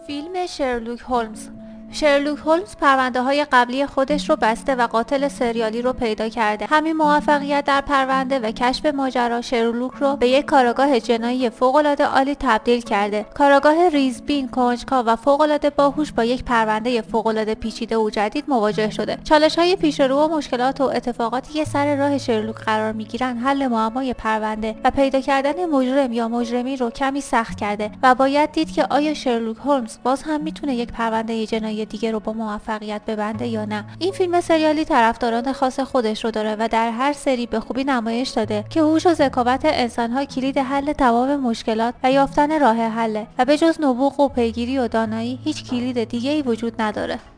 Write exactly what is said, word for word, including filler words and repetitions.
فیلم شرلوک هولمز. شرلوک هولمز پرونده های قبلی خودش رو بسته و قاتل سریالی رو پیدا کرده. همین موفقیت در پرونده و کشف ماجرا شرلوک رو به یک کاراگاه جنایی فوق‌العاده عالی تبدیل کرده. کاراگاه ریزبین، کنجکاو و فوق‌العاده باهوش با یک پرونده فوق‌العاده پیچیده و جدید مواجه شده. چالش‌های پیش رو و مشکلات و اتفاقاتی که سر راه شرلوک قرار می‌گیرن حل معمای پرونده و پیدا کردن مجرم یا مجرمی رو کمی سخت کرده و باید دید که آیا شرلوک هولمز باز هم میتونه یک پرونده جنایی دیگه رو با موفقیت ببنده یا نه. این فیلم سریالی طرفداران خاص خودش رو داره و در هر سری به خوبی نمایش داده که هوش و ذکاوت انسان‌ها کلید حل تمام مشکلات و یافتن راه حله و به جز نبوغ و پیگیری و دانایی هیچ کلید دیگه‌ای وجود نداره.